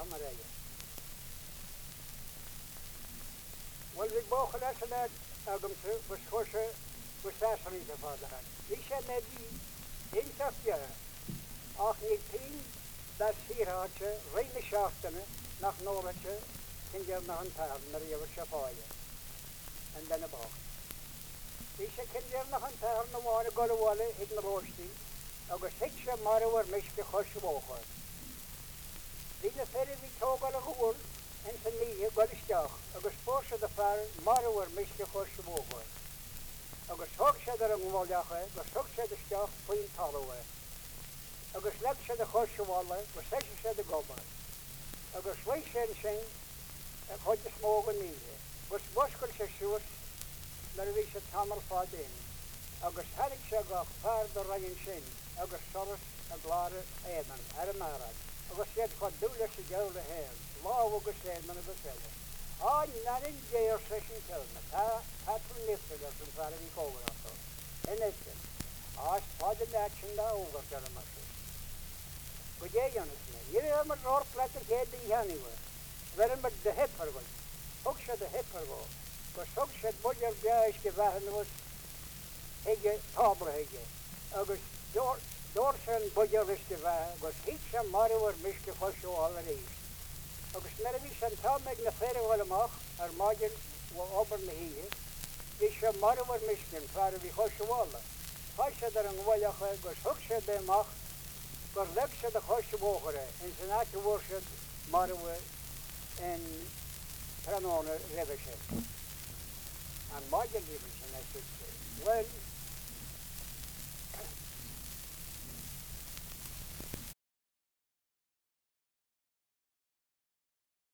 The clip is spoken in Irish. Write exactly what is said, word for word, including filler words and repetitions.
Maria. Well, we both had that agam to was Hosha was Sassani the father. He said maybe in Safia, ach nineteen, that's here Archer, Rainy Shaftana, nach Norwich, Kinger Nahantar, Maria was Shafaya, and then a box. He said Kinger Nahantar, no one got a wallet in the roasting, August Hitcher Mara or Mister Hoshwalker. Dina ferry we talk on a whole, and to me, got a stock, August Porsche the far, Mara or Mister Hoshwalker. Agus thug sé ar an bháileacha, gus thug sé de steach faoin talha. Agus le sé de choisihhála, gus sé sé de gobar. Agus bhaid sé sin a chuid de smóg an míle. Gus boscail sé siús nar a bhí sé tamar fád in. Agus thairg sé gach fear do rainn sin, agus soras a gláire éman ar an marad. Agus siad chud dúla sé geall a héir, láh agus éman a bhsile. Ah, nanin jail session telna. Ta patron lifted us in front of the cover also. And it's it. Ah, spotted action da over Jeremiah. But yeah, you understand. You know, I'm a roar platter head the anywhere. Very much the hip for one. Hoksha the hip for one. Because Hoksha Boyer Biash Gevahan was Hege, Tabra Hege. August Dorsen Boyer Visteva was Hitcha Mario or Mister Hosho already. Agus nar a bhí san tá meid na féire bhfuil ar máidir obair na híe, bhí sé mar bhar miscin fear a bhí choisihhála. Tá sé ar an bhaileacha gus thug sé de amach gur le sé de choisihóchare in san áte bhór sé mar bhfuil in Tranóna ribh sé. An máidir bhí sin é. Well,